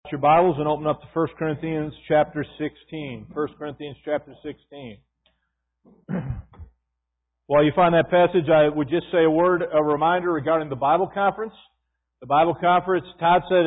Your Bibles and open up to 1 Corinthians chapter 16. 1 Corinthians chapter 16. While you find that passage, I would just say a reminder regarding the Bible conference. The Bible conference, Todd said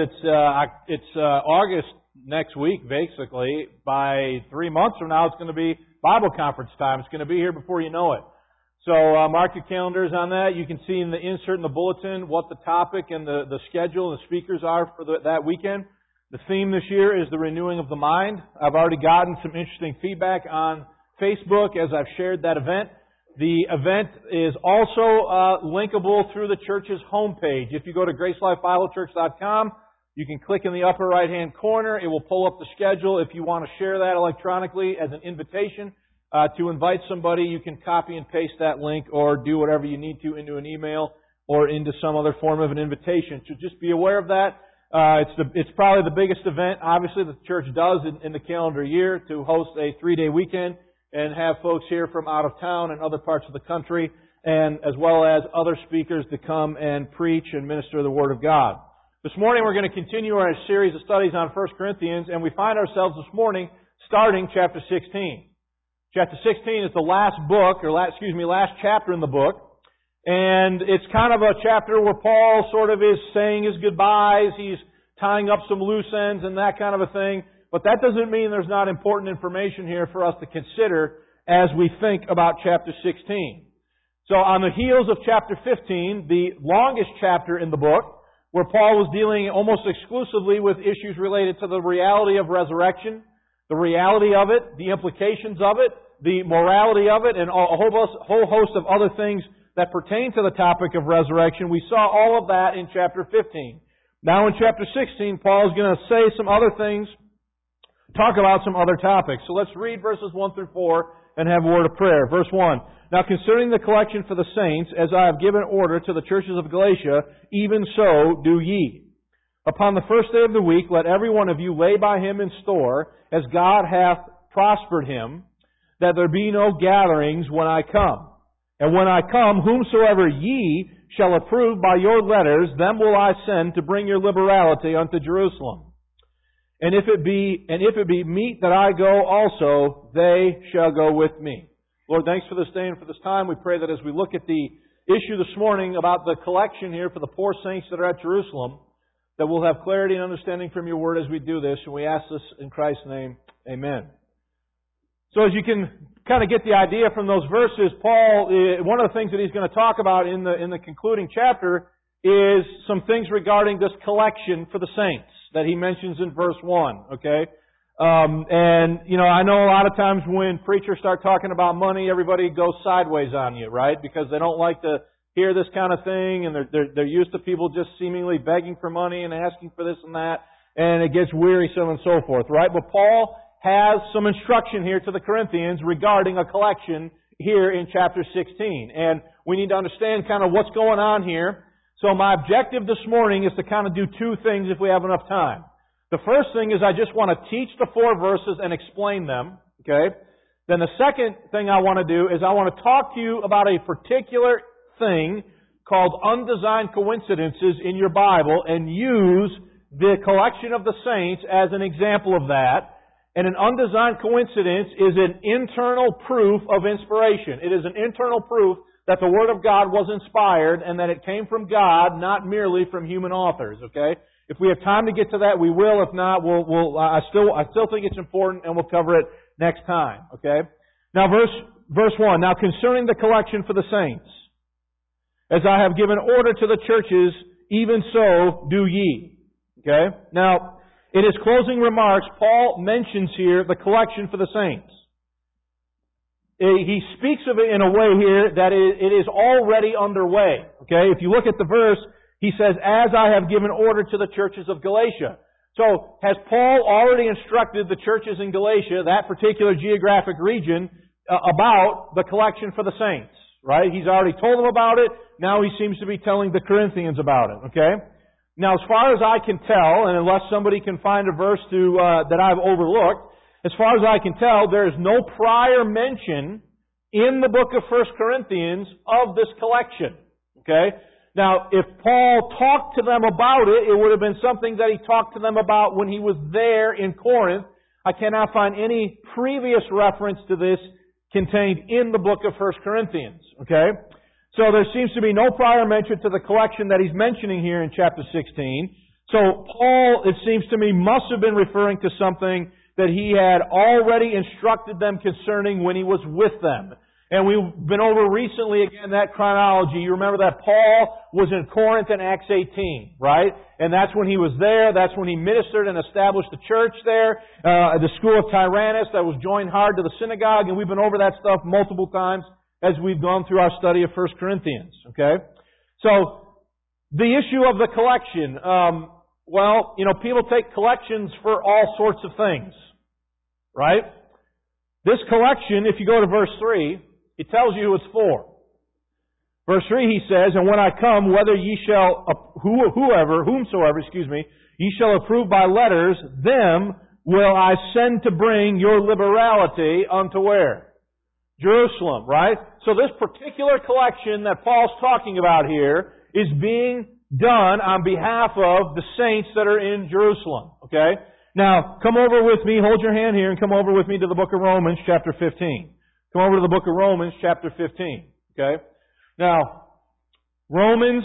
it's August next week, basically. By 3 months from now, it's going to be Bible conference time. It's going to be here before you know it. So mark your calendars on that. You can see in the insert in the bulletin what the topic and the schedule and the speakers are for that weekend. The theme this year is the renewing of the mind. I've already gotten some interesting feedback on Facebook as I've shared that event. The event is also linkable through the church's homepage. If you go to GraceLifeBibleChurch.com, you can click in the upper right-hand corner. It will pull up the schedule. If you want to share that electronically as an invitation to invite somebody, you can copy and paste that link or do whatever you need to into an email or into some other form of an invitation. So just be aware of that. It's probably the biggest event, obviously, that the church does in the calendar year to host a 3-day weekend and have folks here from out of town and other parts of the country, and as well as other speakers to come and preach and minister the Word of God. This morning we're going to continue our series of studies on 1 Corinthians, and we find ourselves this morning starting chapter 16. Chapter 16 is the last chapter in the book. And it's kind of a chapter where Paul sort of is saying his goodbyes. He's tying up some loose ends and that kind of a thing. But that doesn't mean there's not important information here for us to consider as we think about chapter 16. So on the heels of chapter 15, the longest chapter in the book, where Paul was dealing almost exclusively with issues related to the reality of resurrection, the reality of it, the implications of it, the morality of it, and a whole host of other things that pertain to the topic of resurrection. We saw all of that in chapter 15. Now in chapter 16, Paul is going to say some other things, talk about some other topics. So let's read verses 1 through 4 and have a word of prayer. Verse 1. Now concerning the collection for the saints, as I have given order to the churches of Galatia, even so do ye. Upon the first day of the week, let every one of you lay by him in store, as God hath prospered him, that there be no gatherings when I come. And when I come, whomsoever ye shall approve by your letters, them will I send to bring your liberality unto Jerusalem. And if it be meet that I go also, they shall go with me. Lord, thanks for this day and for this time. We pray that as we look at the issue this morning about the collection here for the poor saints that are at Jerusalem, that we'll have clarity and understanding from your word as we do this. And we ask this in Christ's name. Amen. So as you can kind of get the idea from those verses, Paul, one of the things that he's going to talk about in the concluding chapter is some things regarding this collection for the saints that he mentions in verse 1, okay? And, you know, I know a lot of times when preachers start talking about money, everybody goes sideways on you, right? Because they don't like to hear this kind of thing, and they're used to people just seemingly begging for money and asking for this and that, and it gets wearisome and so forth, right? But Paul has some instruction here to the Corinthians regarding a collection here in chapter 16. And we need to understand kind of what's going on here. So my objective this morning is to kind of do two things if we have enough time. The first thing is I just want to teach the 4 verses and explain them. Okay? Then the second thing I want to do is I want to talk to you about a particular thing called undesigned coincidences in your Bible and use the collection of the saints as an example of that. And an undesigned coincidence is an internal proof of inspiration. It is an internal proof that the Word of God was inspired and that it came from God, not merely from human authors, okay? If we have time to get to that, we will. If not, I still think it's important and we'll cover it next time, okay? Now verse 1. Now concerning the collection for the saints, as I have given order to the churches, even so do ye. Okay? Now, in his closing remarks, Paul mentions here the collection for the saints. He speaks of it in a way here that it is already underway. Okay? If you look at the verse, he says, as I have given order to the churches of Galatia. So, has Paul already instructed the churches in Galatia, that particular geographic region, about the collection for the saints? Right? He's already told them about it. Now he seems to be telling the Corinthians about it. Okay? Now, as far as I can tell, and unless somebody can find a verse that I've overlooked, as far as I can tell, there is no prior mention in the book of 1 Corinthians of this collection. Okay? Now, if Paul talked to them about it, it would have been something that he talked to them about when he was there in Corinth. I cannot find any previous reference to this contained in the book of 1 Corinthians. Okay? So there seems to be no prior mention to the collection that he's mentioning here in chapter 16. So Paul, it seems to me, must have been referring to something that he had already instructed them concerning when he was with them. And we've been over recently, again, that chronology. You remember that Paul was in Corinth in Acts 18, right? And that's when he was there. That's when he ministered and established the church there, the school of Tyrannus that was joined hard to the synagogue. And we've been over that stuff multiple times as we've gone through our study of 1 Corinthians, okay? So, the issue of the collection, people take collections for all sorts of things, right? This collection, if you go to verse 3, it tells you who it's for. Verse 3, he says, "And when I come, whether ye shall, whomsoever, ye shall approve by letters, them will I send to bring your liberality unto where? Jerusalem," right? So this particular collection that Paul's talking about here is being done on behalf of the saints that are in Jerusalem, okay? Now, come over with me, hold your hand here, and come over with me to the book of Romans, chapter 15. Come over to the book of Romans, chapter 15. Okay? Now, Romans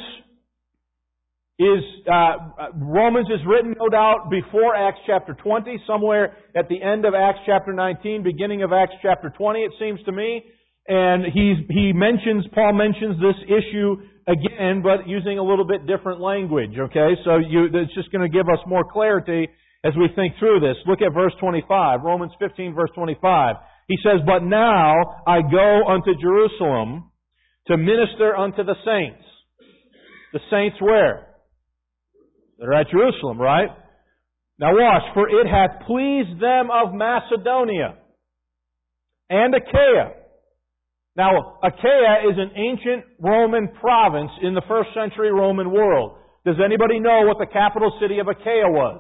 is written, no doubt, before Acts chapter 20, somewhere at the end of Acts chapter 19, beginning of Acts chapter 20, it seems to me. And Paul mentions this issue again, but using a little bit different language. Okay? So it's just going to give us more clarity as we think through this. Look at verse 25. Romans 15, verse 25. He says, "But now I go unto Jerusalem to minister unto the saints." The saints where? They're at Jerusalem, right? Now watch. "For it hath pleased them of Macedonia and Achaia." Now, Achaia is an ancient Roman province in the first century Roman world. Does anybody know what the capital city of Achaia was?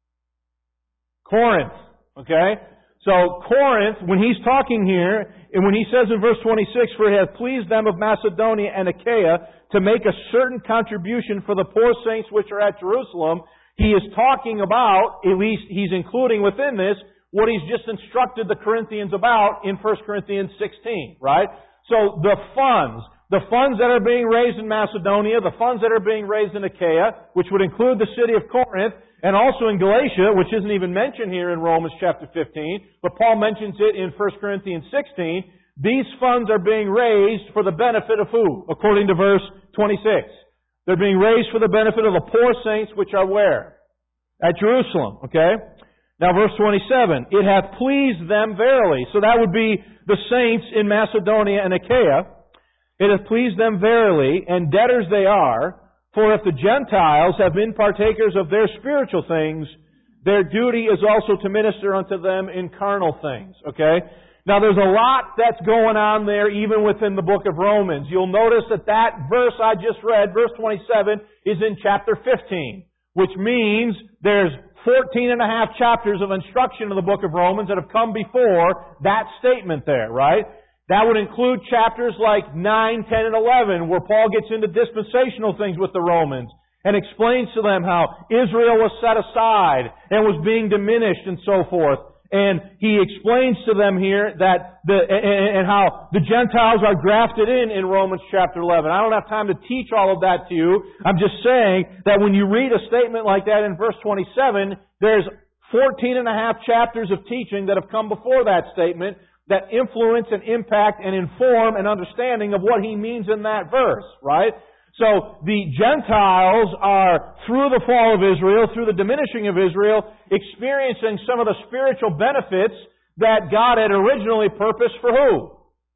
Corinth. Okay? So Corinth, when he's talking here, and when he says in verse 26, "For it hath pleased them of Macedonia and Achaia to make a certain contribution for the poor saints which are at Jerusalem," he is talking about, at least he's including within this, what he's just instructed the Corinthians about in 1 Corinthians 16, right? So the funds that are being raised in Macedonia, the funds that are being raised in Achaia, which would include the city of Corinth, and also in Galatia, which isn't even mentioned here in Romans chapter 15, but Paul mentions it in 1 Corinthians 16, these funds are being raised for the benefit of who? According to verse 26. They're being raised for the benefit of the poor saints which are where? At Jerusalem, okay? Now verse 27, "It hath pleased them verily." So that would be the saints in Macedonia and Achaia. "It hath pleased them verily, and debtors they are, for if the Gentiles have been partakers of their spiritual things, their duty is also to minister unto them in carnal things." Okay? Now there's a lot that's going on there even within the book of Romans. You'll notice that verse I just read, verse 27, is in chapter 15, which means there's 14 and a half chapters of instruction in the book of Romans that have come before that statement there, right? That would include chapters like 9, 10, and 11, where Paul gets into dispensational things with the Romans and explains to them how Israel was set aside and was being diminished and so forth. And he explains to them here that and how the Gentiles are grafted in Romans chapter 11. I don't have time to teach all of that to you. I'm just saying that when you read a statement like that in verse 27, there's 14 and a half chapters of teaching that have come before that statement that influence and impact and inform an understanding of what he means in that verse, right? So the Gentiles are, through the fall of Israel, through the diminishing of Israel, experiencing some of the spiritual benefits that God had originally purposed for who?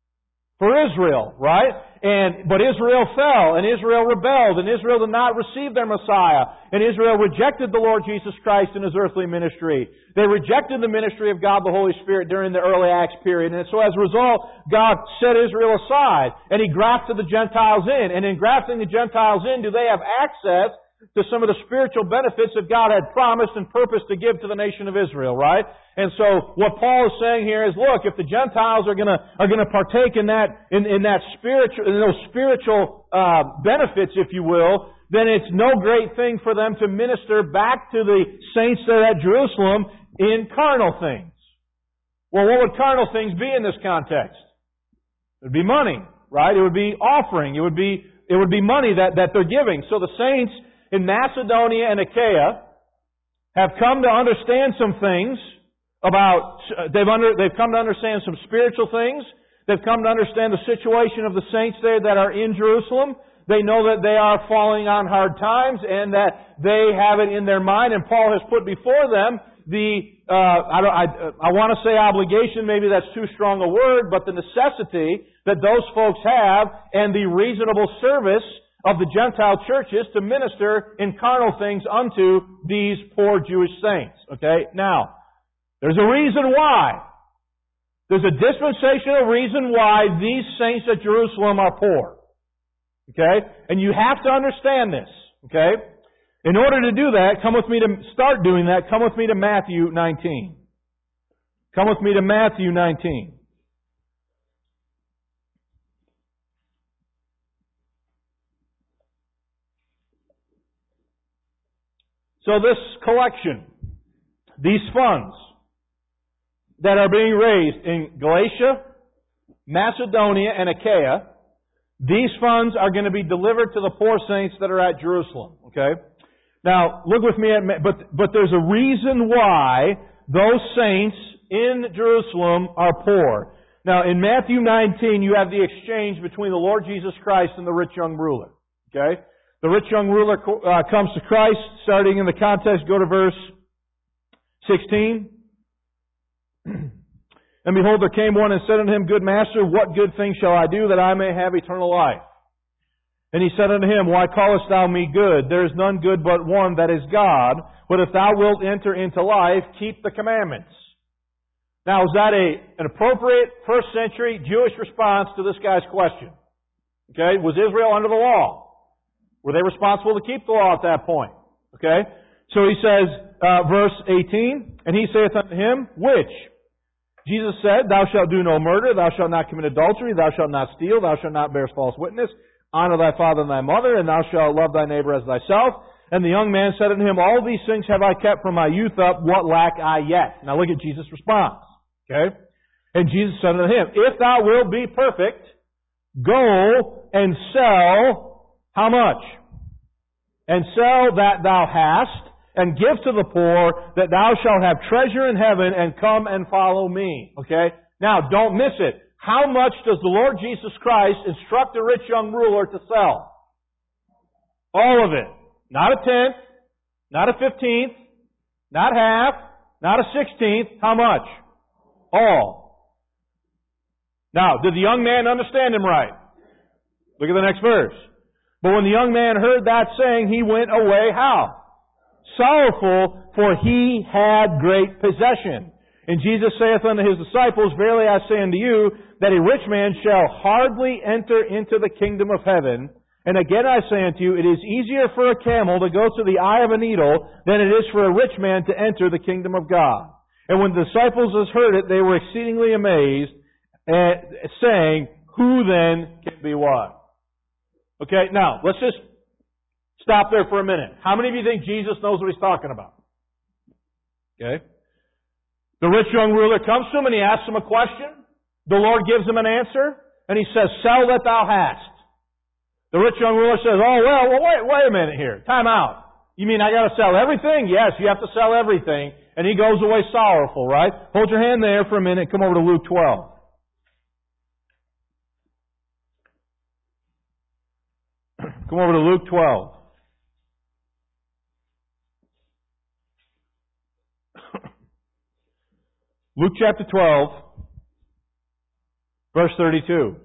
For Israel, right? But Israel fell, and Israel rebelled, and Israel did not receive their Messiah, and Israel rejected the Lord Jesus Christ in His earthly ministry. They rejected the ministry of God the Holy Spirit during the early Acts period, and so as a result, God set Israel aside, and He grafted the Gentiles in, and in grafting the Gentiles in, do they have access to some of the spiritual benefits that God had promised and purposed to give to the nation of Israel, right? And so what Paul is saying here is, look, if the Gentiles are gonna partake in those spiritual benefits, if you will, then it's no great thing for them to minister back to the saints there at Jerusalem in carnal things. Well, what would carnal things be in this context? It would be money, right? It would be offering. It would be money that they're giving. So the saints in Macedonia and Achaia have come to understand some things about, they've come to understand some spiritual things. They've come to understand the situation of the saints there that are in Jerusalem. They know that they are falling on hard times and that they have it in their mind, and Paul has put before them I want to say obligation, maybe that's too strong a word, but the necessity that those folks have and the reasonable service of the Gentile churches to minister in carnal things unto these poor Jewish saints. Okay? Now, there's a reason why. There's a dispensational reason why these saints at Jerusalem are poor. Okay? And you have to understand this. Okay? In order to do that, come with me to Matthew 19. Come with me to Matthew 19. So this collection, these funds that are being raised in Galatia, Macedonia, and Achaia, these funds are going to be delivered to the poor saints that are at Jerusalem. Okay? Now, look with me but there's a reason why those saints in Jerusalem are poor. Now, in Matthew 19, you have the exchange between the Lord Jesus Christ and the rich young ruler. Okay? The rich young ruler comes to Christ, starting in the context, go to verse 16. And behold, there came one and said unto him, Good master, what good thing shall I do that I may have eternal life? And he said unto him, Why callest thou me good? There is none good but one, that is God. But if thou wilt enter into life, keep the commandments. Now, is that an appropriate first century Jewish response to this guy's question? Okay? Was Israel under the law? Were they responsible to keep the law at that point? Okay? So he says, verse 18, And he saith unto him, Which? Jesus said, Thou shalt do no murder, thou shalt not commit adultery, thou shalt not steal, thou shalt not bear false witness, honor thy father and thy mother, and thou shalt love thy neighbor as thyself. And the young man said unto him, All these things have I kept from my youth up, what lack I yet? Now look at Jesus' response. Okay? And Jesus said unto him, If thou wilt be perfect, go and sell how much? And sell that thou hast, and give to the poor, that thou shalt have treasure in heaven, and come and follow me. Okay? Now, don't miss it. How much does the Lord Jesus Christ instruct a rich young ruler to sell? All of it. Not a tenth, not a 15th, not half, not a 16th. How much? All. Now, did the young man understand him right? Look at the next verse. But when the young man heard that saying, he went away how? Sorrowful, for he had great possession. And Jesus saith unto his disciples, Verily I say unto you, that a rich man shall hardly enter into the kingdom of heaven. And again I say unto you, it is easier for a camel to go to the eye of a needle than it is for a rich man to enter the kingdom of God. And when the disciples heard it, they were exceedingly amazed, saying, Who then can be what? Okay, now, let's just stop there for a minute. How many of you think Jesus knows what he's talking about? Okay. The rich young ruler comes to him and he asks him a question. The Lord gives him an answer, and he says, Sell that thou hast. The rich young ruler says, Oh, well, wait a minute here. Time out. You mean I got to sell everything? Yes, you have to sell everything. And he goes away sorrowful, right? Hold your hand there for a minute. Come over to Luke 12. Come over to Luke 12. Luke chapter 12, verse 32.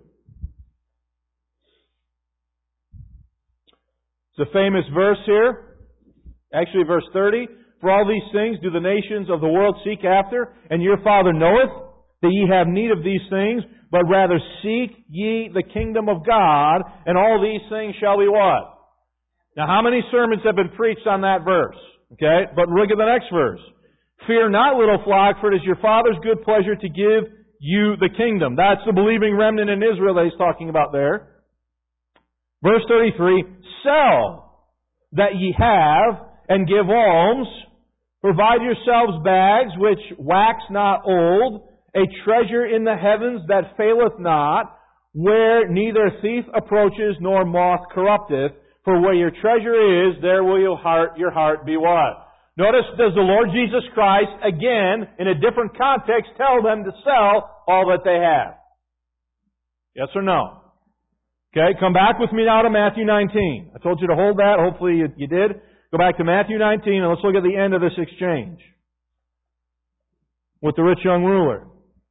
It's a famous verse here. Actually, verse 30. For all these things do the nations of the world seek after, and your Father knoweth that ye have need of these things, but rather seek ye the kingdom of God, and all these things shall be what? Now, how many sermons have been preached on that verse? Okay, but look at the next verse. Fear not, little flock, for it is your Father's good pleasure to give you the kingdom. That's the believing remnant in Israel that he's talking about there. Verse 33, sell that ye have, and give alms. Provide yourselves bags which wax not old, a treasure in the heavens that faileth not, where neither thief approaches nor moth corrupteth. For where your treasure is, there will your heart be what? Notice, does the Lord Jesus Christ, again, in a different context, tell them to sell all that they have? Yes or no? Okay, come back with me now to Matthew 19. I told you to hold that. Hopefully you did. Go back to Matthew 19 and let's look at the end of this exchange with the rich young ruler.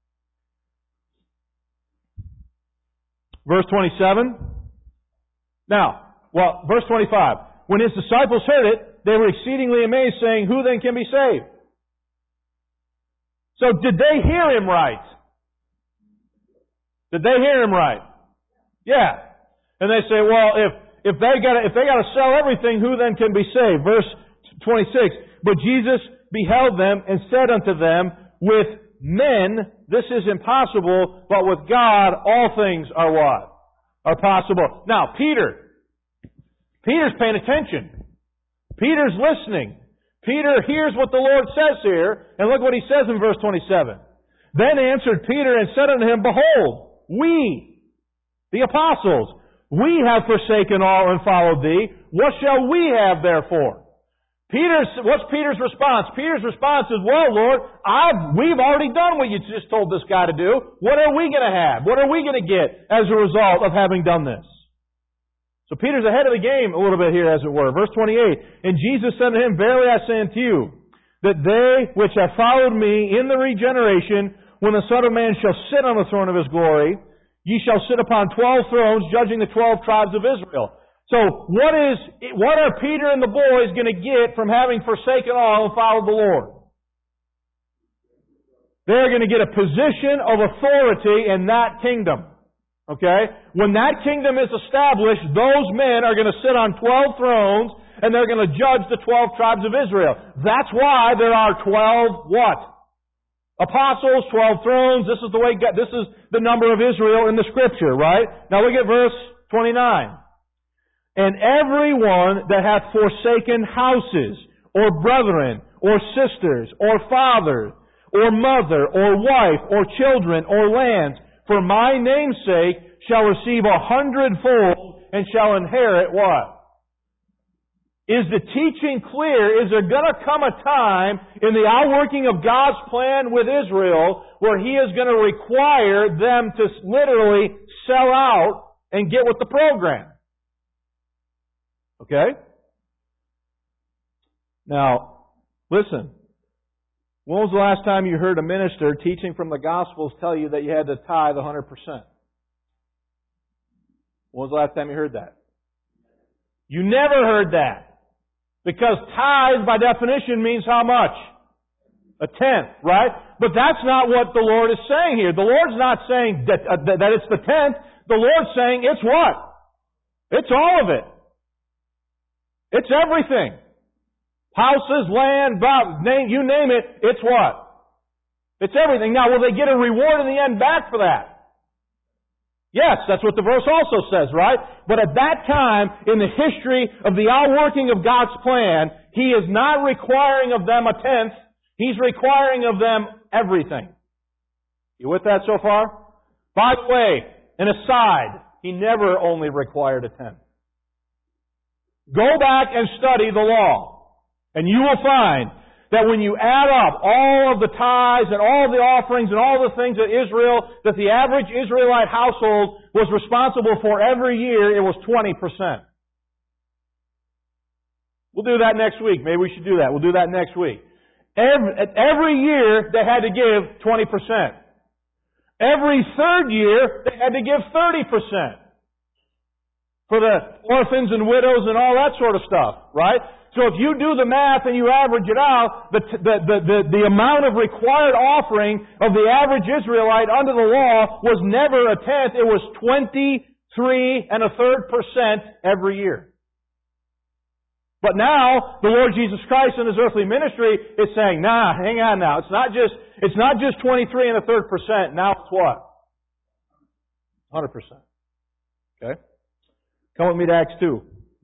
Verse 27. Verse 25. When his disciples heard it, they were exceedingly amazed, saying, who then can be saved? So did they hear him right? Did they hear him right? Yeah. And they say, well, if they gotta sell everything, who then can be saved? Verse 26. But Jesus beheld them and said unto them, with men this is impossible, but with God all things are what? Are possible. Now, Peter's paying attention. Peter's listening. Peter hears what the Lord says here, and look what he says in verse 27. Then answered Peter and said unto him, behold, we, the apostles, we have forsaken all and followed thee. What shall we have therefore? What's Peter's response? Peter's response is, well, Lord, we've already done what you just told this guy to do. What are we going to have? What are we going to get as a result of having done this? So Peter's ahead of the game a little bit here, as it were. Verse 28, and Jesus said to him, verily I say unto you, that they which have followed me in the regeneration, when the Son of Man shall sit on the throne of his glory, ye shall sit upon 12 thrones, judging the 12 tribes of Israel. So what are Peter and the boys going to get from having forsaken all and followed the Lord? They're going to get a position of authority in that kingdom. Okay? When that kingdom is established, those men are going to sit on 12 thrones and they're going to judge the 12 tribes of Israel. That's why there are 12 what? Apostles, 12 thrones. This is the number of Israel in the Scripture, right? Now look at verse 29. And everyone that hath forsaken houses, or brethren, or sisters, or father, or mother, or wife, or children, or lands, for my name's sake, shall receive 100-fold, and shall inherit what? Is the teaching clear? Is there going to come a time in the outworking of God's plan with Israel where He is going to require them to literally sell out and get with the program? Okay? Now, listen. When was the last time you heard a minister teaching from the Gospels tell you that you had to tithe 100%? When was the last time you heard that? You never heard that. Because tithe, by definition, means how much? A tenth, right? But that's not what the Lord is saying here. The Lord's not saying that it's the tenth. The Lord's saying it's what? It's all of it. It's everything. Houses, land, you name it, it's what? It's everything. Now, will they get a reward in the end back for that? Yes, that's what the verse also says, right? But at that time, in the history of the outworking of God's plan, He is not requiring of them a tenth. He's requiring of them everything. You with that so far? By the way, an aside, He never only required a tenth. Go back and study the law. And you will find that when you add up all of the tithes and all the offerings and all the things that the average Israelite household was responsible for every year, it was 20%. We'll do that next week. Maybe we should do that. We'll do that next week. Every year they had to give 20%. Every third year they had to give 30%. For the orphans and widows and all that sort of stuff, right? So if you do the math and you average it out, the amount of required offering of the average Israelite under the law was never a tenth. It was 23 1/3% every year. But now, the Lord Jesus Christ in His earthly ministry is saying, nah, hang on now. It's not just 23 and a third percent. Now it's what? 100%. Okay? Come with me to Acts 2.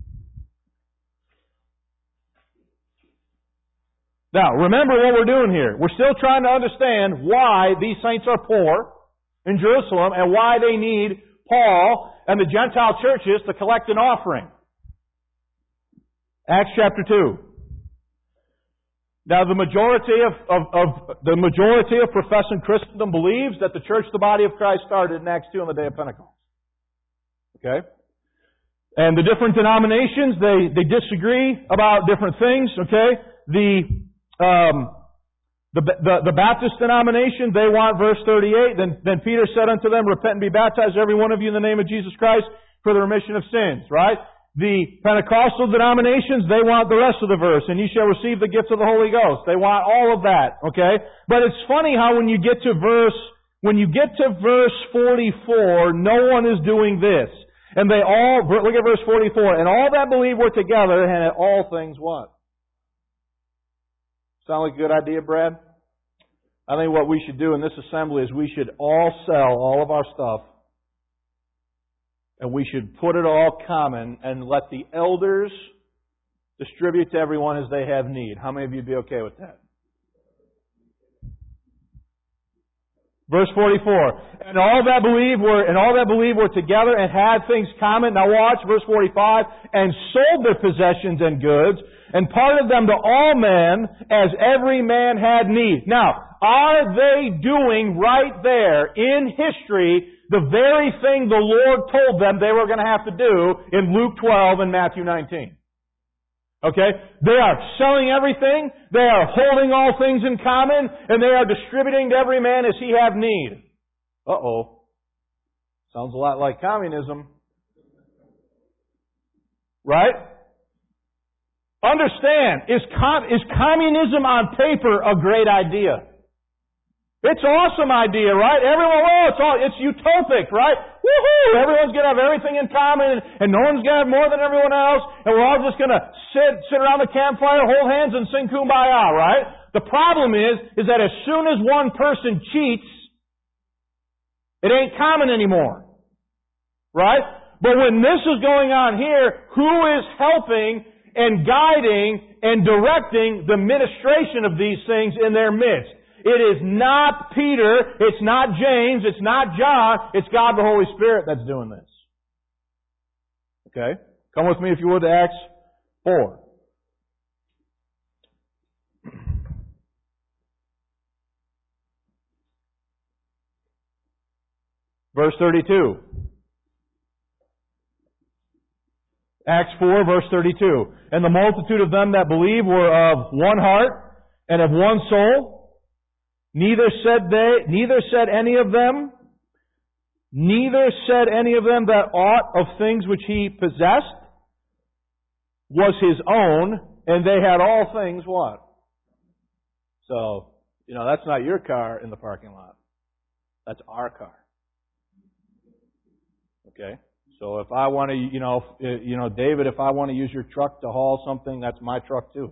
Now, remember what we're doing here. We're still trying to understand why these saints are poor in Jerusalem and why they need Paul and the Gentile churches to collect an offering. Acts chapter 2. Now, the majority of professing Christendom believes that the church, the body of Christ, started in Acts 2 on the day of Pentecost. Okay? And the different denominations, they disagree about different things. Okay? The Baptist denomination, they want verse 38. Then Peter said unto them, repent and be baptized, every one of you, in the name of Jesus Christ, for the remission of sins. Right? The Pentecostal denominations, they want the rest of the verse, and ye shall receive the gift of the Holy Ghost. They want all of that. Okay? But it's funny how when you get to verse 44, no one is doing this. And they all, look at verse 44, and all that believe were together, and at all things what? Sound like a good idea, Brad? I think what we should do in this assembly is we should all sell all of our stuff, and we should put it all common and let the elders distribute to everyone as they have need. How many of you would be okay with that? Verse 44. And all that believe were together and had things common. Now watch, verse 45. And sold their possessions and goods, and parted them to all men as every man had need. Now, are they doing right there in history the very thing the Lord told them they were going to have to do in Luke 12 and Matthew 19? Okay? They are selling everything, they are holding all things in common, and they are distributing to every man as he have need. Uh-oh. Sounds a lot like communism. Right? Understand, is communism on paper a great idea? It's an awesome idea, right? Everyone, it's utopic, right? Woohoo! Everyone's going to have everything in common, and no one's going to have more than everyone else, and we're all just going to sit around the campfire, hold hands, and sing Kumbaya, right? The problem is that as soon as one person cheats, it ain't common anymore. Right? But when this is going on here, who is helping and guiding and directing the ministration of these things in their midst? It is not Peter, it's not James, it's not John, it's God the Holy Spirit that's doing this. Okay? Come with me, if you would, to Acts 4. Verse 32. Acts 4, verse 32. And the multitude of them that believed were of one heart and of one soul. Neither said any of them that aught of things which he possessed was his own, and they had all things what? So, that's not your car in the parking lot. That's our car. Okay? So if I want to, David, if I want to use your truck to haul something, that's my truck too.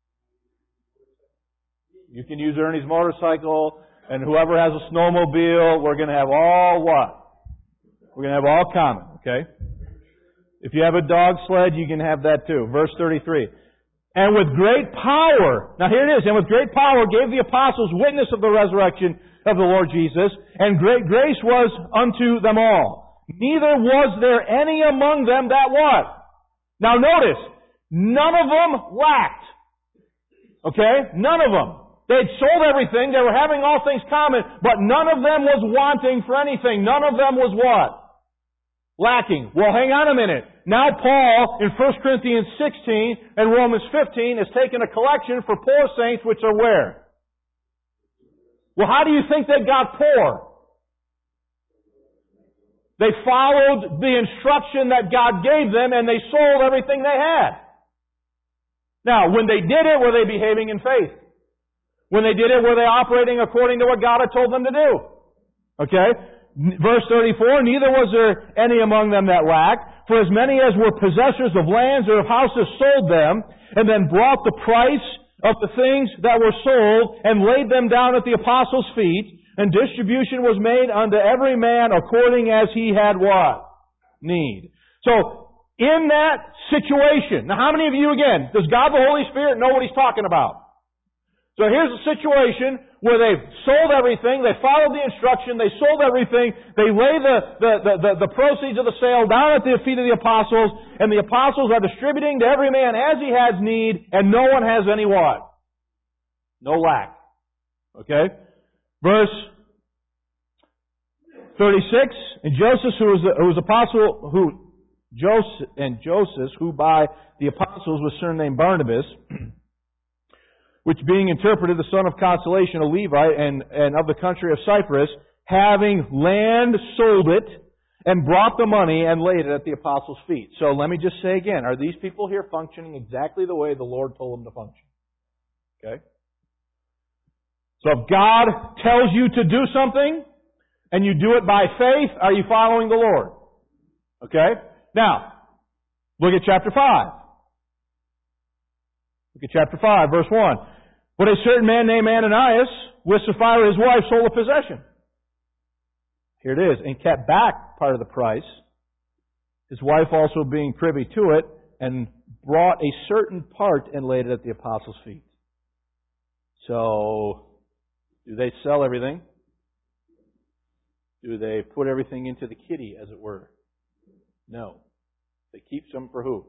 You can use Ernie's motorcycle, and whoever has a snowmobile, we're going to have all what? We're going to have all common, okay? If you have a dog sled, you can have that too. Verse 33. And with great power, now here it is, and with great power gave the apostles witness of the resurrection of the Lord Jesus, and great grace was unto them all. Neither was there any among them that what? Now notice, none of them lacked. Okay? None of them. They had sold everything. They were having all things common, but none of them was wanting for anything. None of them was what? Lacking. Well, hang on a minute. Now Paul, in 1 Corinthians 16 and Romans 15, has taken a collection for poor saints which are where? Well, how do you think they got poor? They followed the instruction that God gave them, and they sold everything they had. Now, when they did it, were they behaving in faith? When they did it, were they operating according to what God had told them to do? Okay? Verse 34, neither was there any among them that lacked, for as many as were possessors of lands or of houses sold them, and then brought the price of the things that were sold, and laid them down at the apostles' feet, and distribution was made unto every man according as he had what? Need. So, in that situation, now how many of you, again, does God the Holy Spirit know what He's talking about? So here's a situation where they've sold everything, they followed the instruction, they sold everything, they lay the proceeds of the sale down at the feet of the apostles, and the apostles are distributing to every man as he has need, and no one has any what? No lack. Okay? Verse 36, and Joseph, Joseph, who by the apostles was surnamed Barnabas, which being interpreted the son of consolation, a Levite, and of the country of Cyprus, having land, sold it, and brought the money and laid it at the apostles' feet. So let me just say again, are these people here functioning exactly the way the Lord told them to function? Okay? So if God tells you to do something, and you do it by faith, are you following the Lord? Okay? Now, look at chapter 5. Look at chapter 5, verse 1. But a certain man named Ananias, with Sapphira his wife, sold a possession. Here it is. And kept back part of the price, his wife also being privy to it, and brought a certain part and laid it at the apostles' feet. So, do they sell everything? Do they put everything into the kitty, as it were? No. They keep some for who?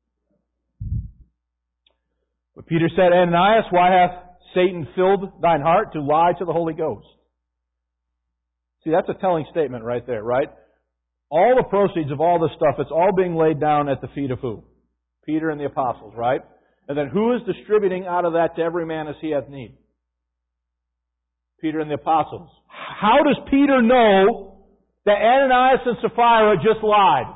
But Peter said, Ananias, why hath Satan filled thine heart to lie to the Holy Ghost? See, that's a telling statement right there, right? All the proceeds of all this stuff, it's all being laid down at the feet of who? Peter and the apostles, right? And then who is distributing out of that to every man as he hath need? Peter and the apostles. How does Peter know that Ananias and Sapphira just lied?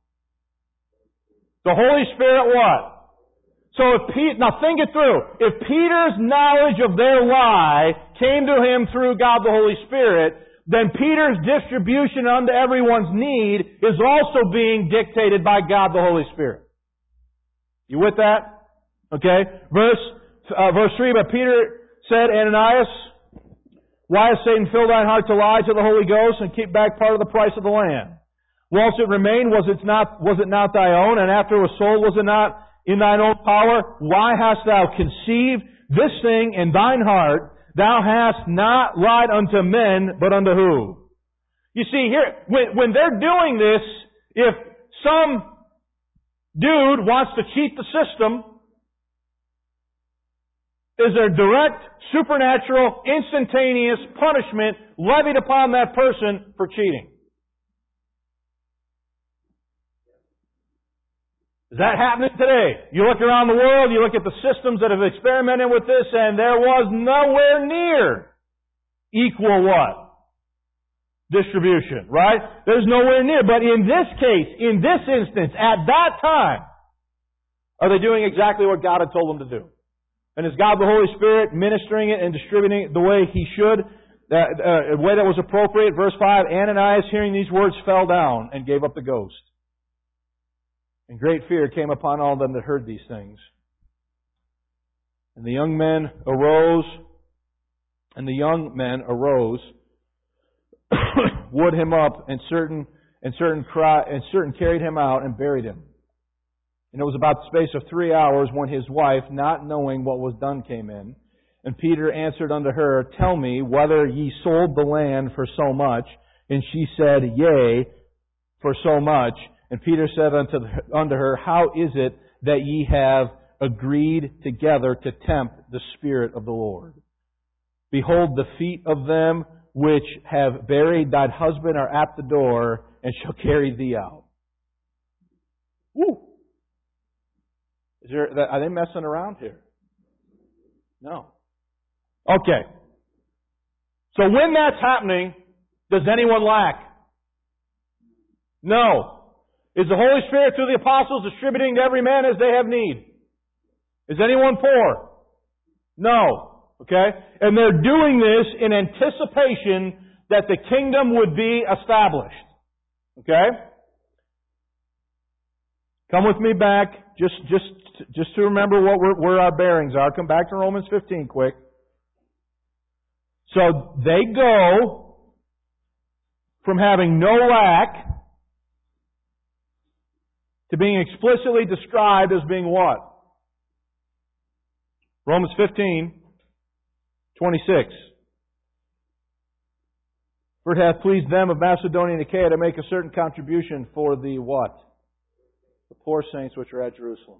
The Holy Spirit what? So now think it through. If Peter's knowledge of their lie came to him through God the Holy Spirit, then Peter's distribution unto everyone's need is also being dictated by God the Holy Spirit. You with that? Okay. Verse 3, but Peter said, Ananias, why has Satan filled thine heart to lie to the Holy Ghost and keep back part of the price of the land? Whilst it remained, was it not thy own? And after it was sold, was it not in thine own power? Why hast thou conceived this thing in thine heart? Thou hast not lied unto men, but unto who? You see, here, when they're doing this, if some dude wants to cheat the system, is there direct, supernatural, instantaneous punishment levied upon that person for cheating? Is that happening today? You look around the world, you look at the systems that have experimented with this, and there was nowhere near equal what? Distribution, right? There's nowhere near. But in this case, in this instance, at that time, are they doing exactly what God had told them to do? And is God the Holy Spirit ministering it and distributing it the way He should, the way that was appropriate? Verse 5, Ananias, hearing these words, fell down and gave up the ghost. And great fear came upon all them that heard these things. And the young men arose, wood him up, and certain carried him out and buried him. And it was about the space of 3 hours when his wife, not knowing what was done, came in. And Peter answered unto her, Tell me whether ye sold the land for so much. And she said, Yea, for so much. And Peter said unto her, How is it that ye have agreed together to tempt the Spirit of the Lord? Behold, the feet of them which have buried thy husband are at the door, and shall carry thee out. Woo! Are they messing around here? No. Okay. So when that's happening, does anyone lack? No. Is the Holy Spirit through the apostles distributing to every man as they have need? Is anyone poor? No. Okay? And they're doing this in anticipation that the kingdom would be established. Okay? Come with me back, just to remember where our bearings are. Come back to Romans 15 quick. So they go from having no lack to being explicitly described as being what? Romans 15:26. For it hath pleased them of Macedonia and Achaia to make a certain contribution for the what? The poor saints which are at Jerusalem.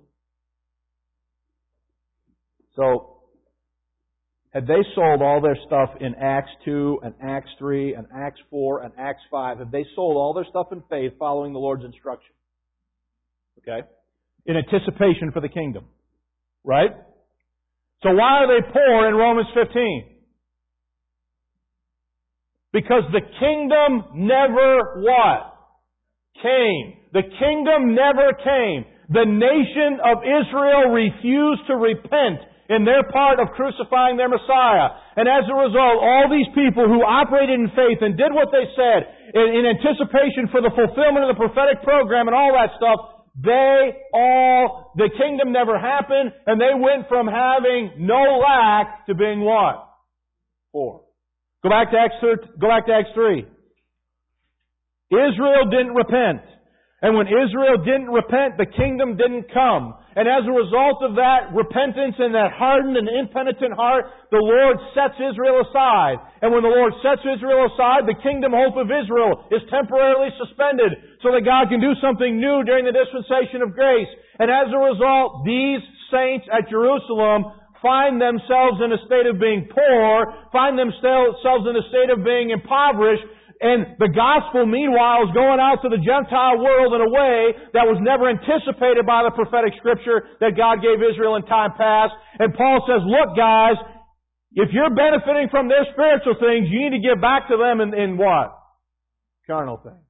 So, had they sold all their stuff in Acts 2 and Acts 3 and Acts 4 and Acts 5, had they sold all their stuff in faith following the Lord's instruction? Okay? In anticipation for the kingdom. Right? So why are they poor in Romans 15? Because the kingdom never what? Came. The kingdom never came. The nation of Israel refused to repent in their part of crucifying their Messiah. And as a result, all these people who operated in faith and did what they said in anticipation for the fulfillment of the prophetic program and all that stuff, the kingdom never happened, and they went from having no lack to being what? Poor. Go back to Acts 3. Israel didn't repent. And when Israel didn't repent, the kingdom didn't come. And as a result of that repentance and that hardened and impenitent heart, the Lord sets Israel aside. And when the Lord sets Israel aside, the kingdom hope of Israel is temporarily suspended so that God can do something new during the dispensation of grace. And as a result, these saints at Jerusalem find themselves in a state of being poor, find themselves in a state of being impoverished, and the gospel, meanwhile, is going out to the Gentile world in a way that was never anticipated by the prophetic scripture that God gave Israel in time past. And Paul says, look guys, if you're benefiting from their spiritual things, you need to give back to them in what? Carnal things.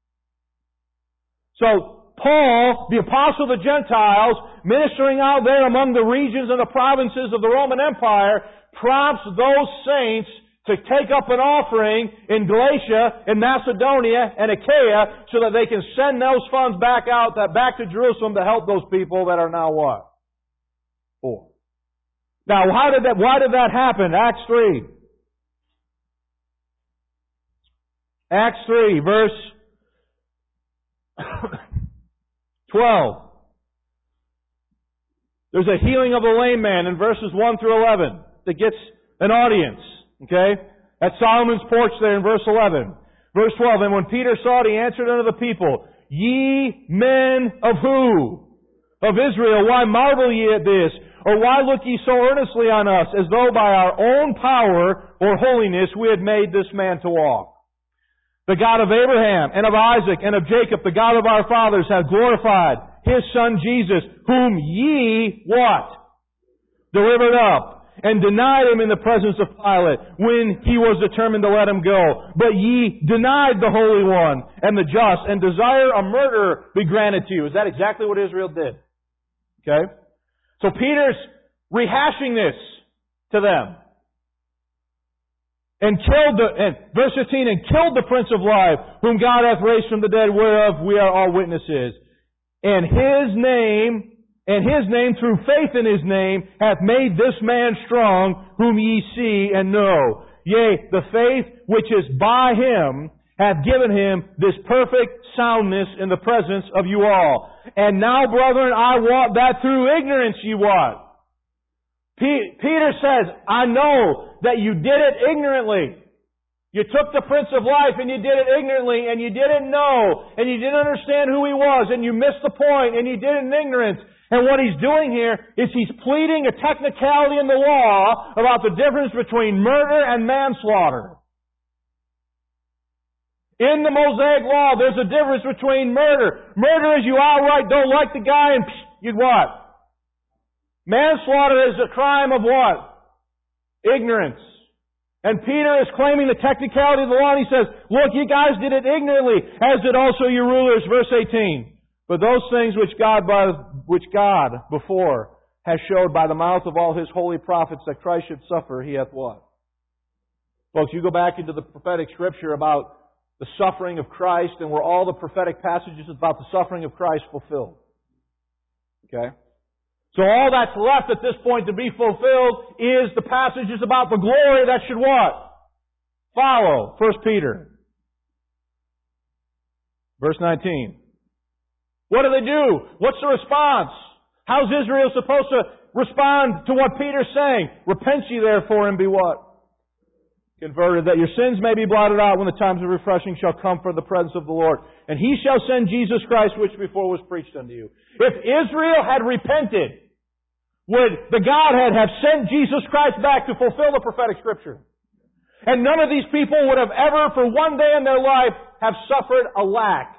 So, Paul, the apostle of the Gentiles, ministering out there among the regions and the provinces of the Roman Empire, prompts those saints to take up an offering in Galatia, in Macedonia, and Achaia, so that they can send those funds back to Jerusalem to help those people that are now what? Poor. Now, why did that happen? Acts 3. Acts 3, verse 12. There's a healing of a lame man in verses 1 through 11 that gets an audience. Okay? At Solomon's porch there in verse 11. Verse 12, and when Peter saw it, he answered unto the people, Ye men of who? Of Israel, why marvel ye at this? Or why look ye so earnestly on us, as though by our own power or holiness we had made this man to walk? The God of Abraham, and of Isaac, and of Jacob, the God of our fathers, hath glorified His Son Jesus, whom ye, what? Delivered up. And denied Him in the presence of Pilate, when he was determined to let Him go. But ye denied the Holy One, and the just, and desire a murderer be granted to you. Is that exactly what Israel did? Okay? So Peter's rehashing this to them. And verse 15, and killed the Prince of Life, whom God hath raised from the dead, whereof we are all witnesses. And His name through faith in His name hath made this man strong, whom ye see and know. Yea, the faith which is by Him hath given him this perfect soundness in the presence of you all. And now, brethren, I want that through ignorance ye what? Peter says, I know that you did it ignorantly. You took the Prince of Life and you did it ignorantly, and you didn't know, and you didn't understand who He was, and you missed the point, and you did it in ignorance. And what he's doing here is he's pleading a technicality in the law about the difference between murder and manslaughter. In the Mosaic Law, there's a difference between murder. Murder is you outright don't like the guy and you'd what? Manslaughter is a crime of what? Ignorance. And Peter is claiming the technicality of the law, and he says, look, you guys did it ignorantly, as did also your rulers, verse 18. But those things which God before has showed by the mouth of all His holy prophets that Christ should suffer, He hath what? Folks, you go back into the prophetic scripture about the suffering of Christ, and where all the prophetic passages about the suffering of Christ fulfilled. Okay? So all that's left at this point to be fulfilled is the passages about the glory that should what? Follow. 1 Peter. Verse 19. What do? What's the response? How's Israel supposed to respond to what Peter's saying? Repent ye therefore and be what? Converted, that your sins may be blotted out when the times of refreshing shall come from the presence of the Lord. And He shall send Jesus Christ, which before was preached unto you. If Israel had repented, would the Godhead have sent Jesus Christ back to fulfill the prophetic Scripture? And none of these people would have ever, for one day in their life, have suffered a lack.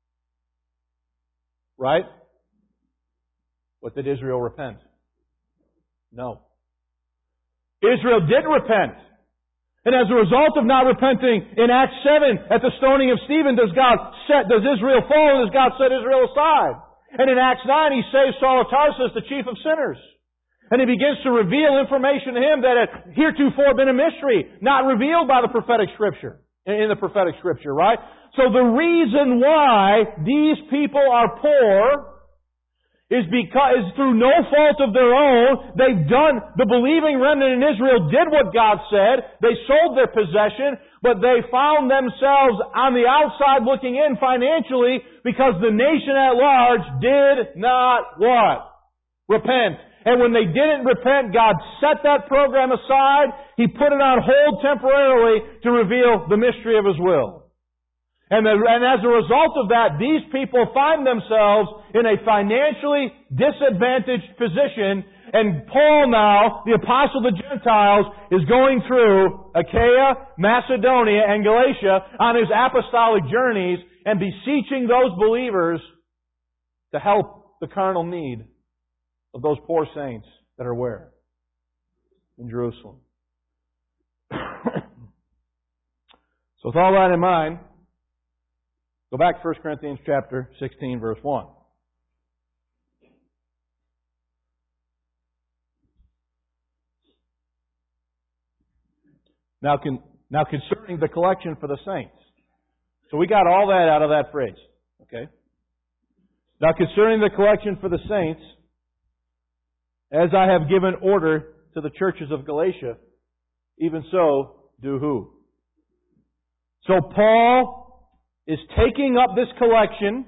Right? But did Israel repent? No. Israel did repent. And as a result of not repenting, in Acts 7, at the stoning of Stephen, does Israel fall and does God set Israel aside? And in Acts 9, He saves Saul of Tarsus, the chief of sinners. And He begins to reveal information to him that had heretofore been a mystery, not revealed by the prophetic Scripture, in the prophetic Scripture, right? So the reason why these people are poor is because through no fault of their own, the believing remnant in Israel did what God said. They sold their possession, but they found themselves on the outside looking in financially because the nation at large did not what? Repent. And when they didn't repent, God set that program aside. He put it on hold temporarily to reveal the mystery of His will. And as a result of that, these people find themselves in a financially disadvantaged position. And Paul now, the apostle of the Gentiles, is going through Achaia, Macedonia, and Galatia on his apostolic journeys and beseeching those believers to help the carnal need of those poor saints that are where? In Jerusalem. So with all that in mind, go back to 1 Corinthians chapter 16, verse 1. Now concerning the collection for the saints. So we got all that out of that phrase. Okay? Now concerning the collection for the saints, as I have given order to the churches of Galatia, even so do who? So Paul is taking up this collection,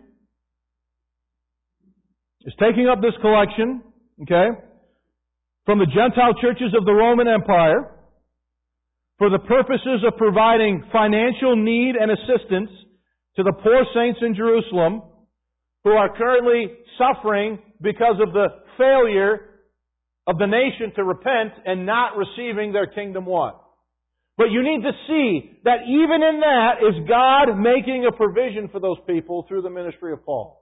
okay, from the Gentile churches of the Roman Empire for the purposes of providing financial need and assistance to the poor saints in Jerusalem who are currently suffering because of the failure of the nation to repent and not receiving their kingdom what? But you need to see that even in that is God making a provision for those people through the ministry of Paul.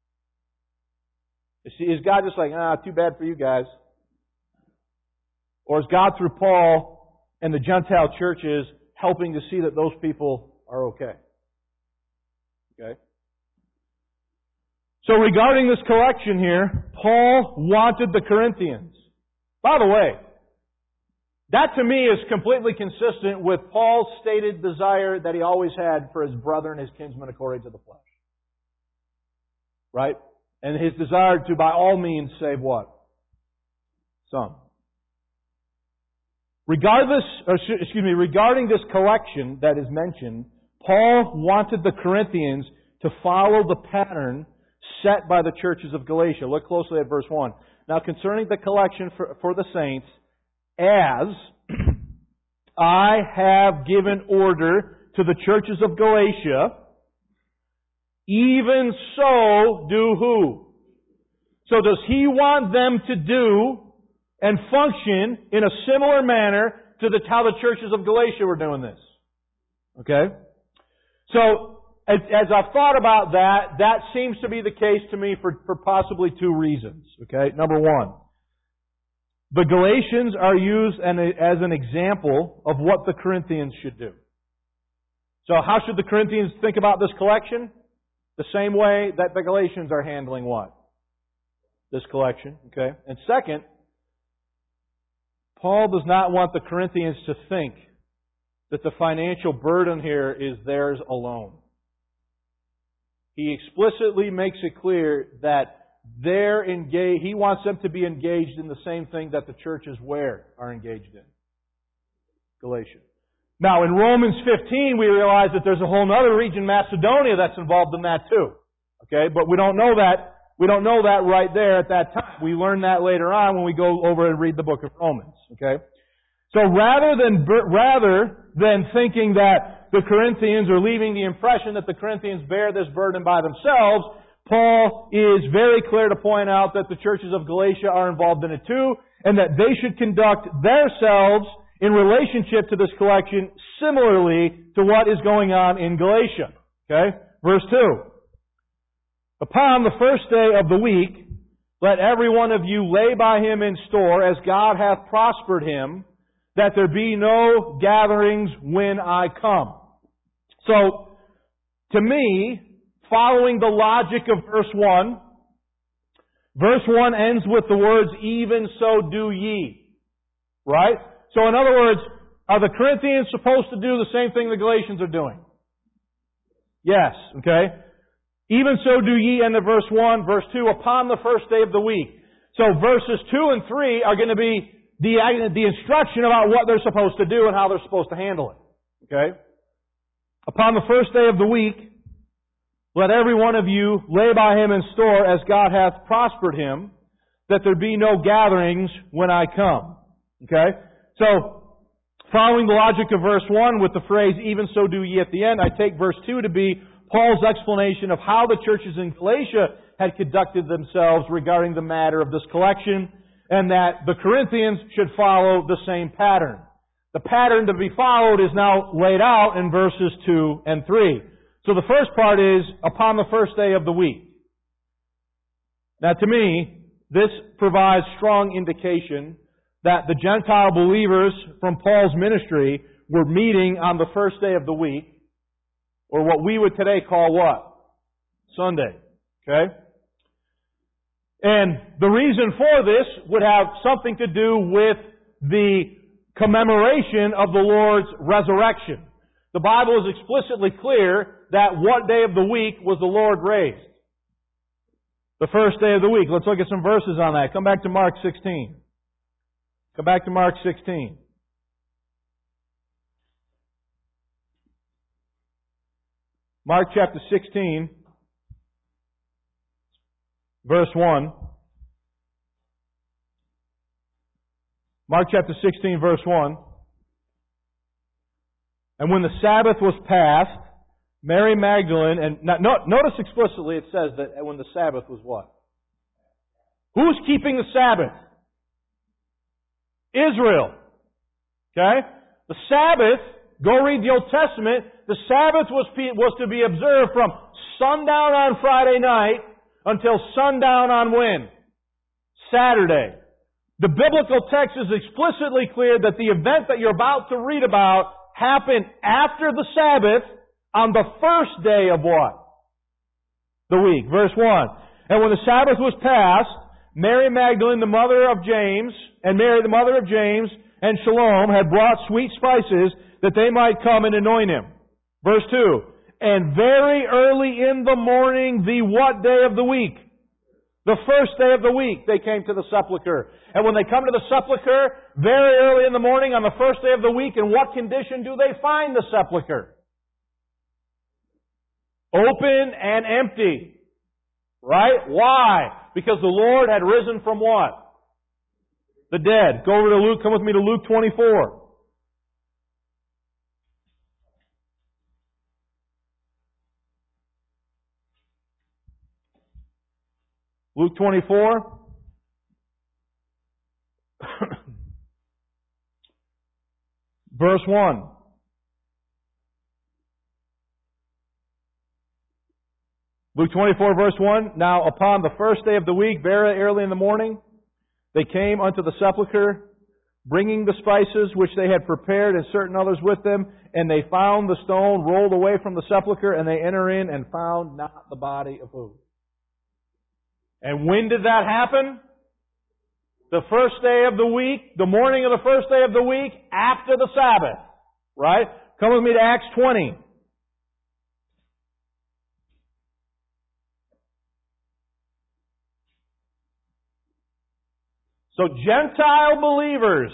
You see, is God just like, too bad for you guys? Or is God through Paul and the Gentile churches helping to see that those people are okay? Okay? So regarding this collection here, Paul wanted the Corinthians. By the way, that to me is completely consistent with Paul's stated desire that he always had for his brother and his kinsmen according to the flesh. Right? And his desire to by all means save what? Some. Regarding this collection that is mentioned, Paul wanted the Corinthians to follow the pattern set by the churches of Galatia. Look closely at verse 1. Now concerning the collection for the saints, as I have given order to the churches of Galatia, even so do who? So does he want them to do and function in a similar manner to how the churches of Galatia were doing this? Okay? So, as I've thought about that, that seems to be the case to me for possibly two reasons. Okay? Number one, the Galatians are used as an example of what the Corinthians should do. So how should the Corinthians think about this collection? The same way that the Galatians are handling what? This collection. Okay? And second, Paul does not want the Corinthians to think that the financial burden here is theirs alone. He explicitly makes it clear that He wants them to be engaged in the same thing that the churches where are engaged in. Galatia. Now, in Romans 15, we realize that there's a whole other region, Macedonia, that's involved in that too. Okay, but we don't know that. We don't know that right there at that time. We learn that later on when we go over and read the book of Romans. Okay, so rather than thinking that the Corinthians are leaving the impression that the Corinthians bear this burden by themselves, Paul is very clear to point out that the churches of Galatia are involved in it too, and that they should conduct themselves in relationship to this collection similarly to what is going on in Galatia. Okay? Verse 2. Upon the first day of the week, let every one of you lay by him in store, as God hath prospered him, that there be no gatherings when I come. So, to me, following the logic of verse 1 ends with the words, even so do ye. Right? So in other words, are the Corinthians supposed to do the same thing the Galatians are doing? Yes. Okay? Even so do ye, end of verse 1. Verse 2, upon the first day of the week. So verses 2 and 3 are going to be the instruction about what they're supposed to do and how they're supposed to handle it. Okay? Upon the first day of the week, let every one of you lay by him in store as God hath prospered him, that there be no gatherings when I come. Okay? So, following the logic of verse 1 with the phrase, even so do ye at the end, I take verse 2 to be Paul's explanation of how the churches in Galatia had conducted themselves regarding the matter of this collection, and that the Corinthians should follow the same pattern. The pattern to be followed is now laid out in verses 2 and 3. So the first part is, upon the first day of the week. Now to me, this provides strong indication that the Gentile believers from Paul's ministry were meeting on the first day of the week, or what we would today call what? Sunday. Okay? And the reason for this would have something to do with the commemoration of the Lord's resurrection. The Bible is explicitly clear that what day of the week was the Lord raised? The first day of the week. Let's look at some verses on that. Come back to Mark 16. Come back to Mark 16. Mark chapter 16, verse 1. Mark chapter 16, verse 1. And when the Sabbath was past, Mary Magdalene, and notice explicitly it says that when the Sabbath was what? Who's keeping the Sabbath? Israel. Okay? The Sabbath, go read the Old Testament, the Sabbath was to be observed from sundown on Friday night until sundown on when? Saturday. The biblical text is explicitly clear that the event that you're about to read about happened after the Sabbath on the first day of what? The week. Verse 1. And when the Sabbath was past, Mary Magdalene, the mother of James, and Mary, the mother of James, and Shalom had brought sweet spices that they might come and anoint him. Verse 2. And very early in the morning, the what day of the week? The first day of the week, they came to the sepulchre. And when they come to the sepulchre, very early in the morning on the first day of the week, in what condition do they find the sepulchre? Open and empty. Right? Why? Because the Lord had risen from what? The dead. Go over to Luke, come with me to Luke 24. Luke 24. Verse 1. Luke 24, verse 1. Now upon the first day of the week, very early in the morning, they came unto the sepulchre, bringing the spices which they had prepared, and certain others with them, and they found the stone rolled away from the sepulchre, and they enter in and found not the body of who? And when did that happen? The first day of the week, the morning of the first day of the week, after the Sabbath. Right? Come with me to Acts 20. So Gentile believers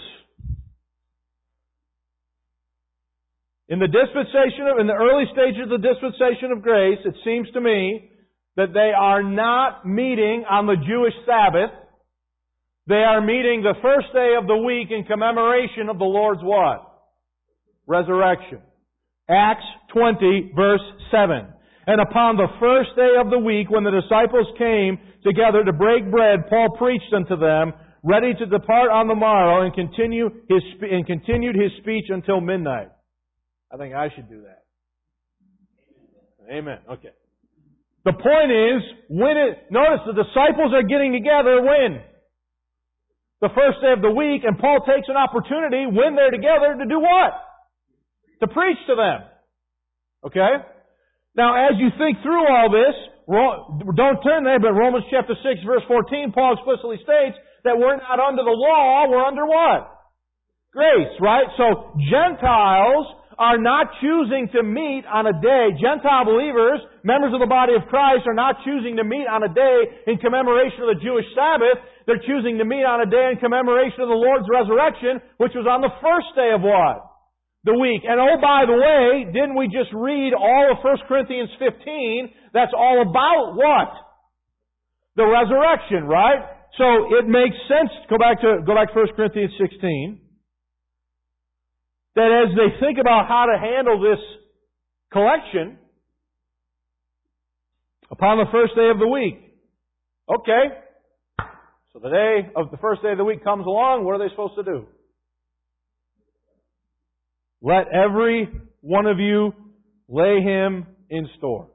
in the early stages of the dispensation of grace, it seems to me that they are not meeting on the Jewish Sabbath. They are meeting the first day of the week in commemoration of the Lord's what? Resurrection. Acts 20, verse 7. And upon the first day of the week, when the disciples came together to break bread, Paul preached unto them, ready to depart on the morrow, and continued his speech until midnight. I think I should do that. Amen. Okay. The point is, notice the disciples are getting together when? The first day of the week, and Paul takes an opportunity when they're together to do what? To preach to them. Okay? Now, as you think through all this, don't turn there, but Romans chapter 6, verse 14, Paul explicitly states that we're not under the law, we're under what? Grace, right? So, Gentiles are not choosing to meet on a day. Gentile believers, members of the body of Christ, are not choosing to meet on a day in commemoration of the Jewish Sabbath. They're choosing to meet on a day in commemoration of the Lord's resurrection, which was on the first day of what? The week. And oh, by the way, didn't we just read all of 1 Corinthians 15? That's all about what? The resurrection, right? So it makes sense, go back to 1 Corinthians 16, that as they think about how to handle this collection, upon the first day of the week. Okay. So the first day of the week comes along, what are they supposed to do? Let every one of you lay him in store.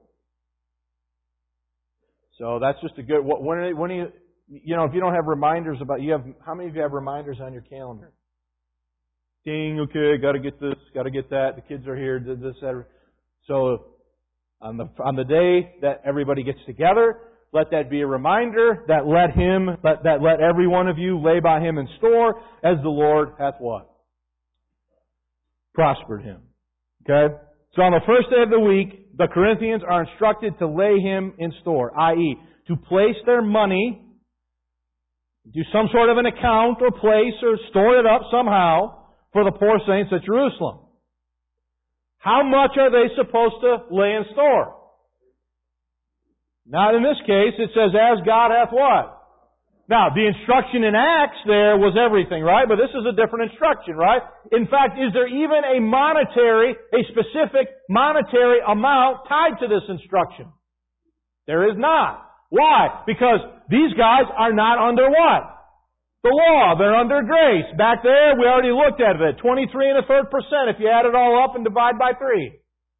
So that's just a good, when do you know, if you don't have reminders how many of you have reminders on your calendar? Ding, okay, gotta get this, gotta get that, the kids are here, this, that. So, on the day that everybody gets together, let that be a reminder that let every one of you lay by him in store, as the Lord hath what? Prospered him. Okay? So on the first day of the week, the Corinthians are instructed to lay him in store, i.e., to place their money, do some sort of an account or place or store it up somehow for the poor saints at Jerusalem. How much are they supposed to lay in store? Not in this case, it says, as God hath what? Now, the instruction in Acts there was everything, right? But this is a different instruction, right? In fact, is there even a specific monetary amount tied to this instruction? There is not. Why? Because these guys are not under what? The law. They're under grace. Back there, we already looked at it. 23.33% if you add it all up and divide by 3.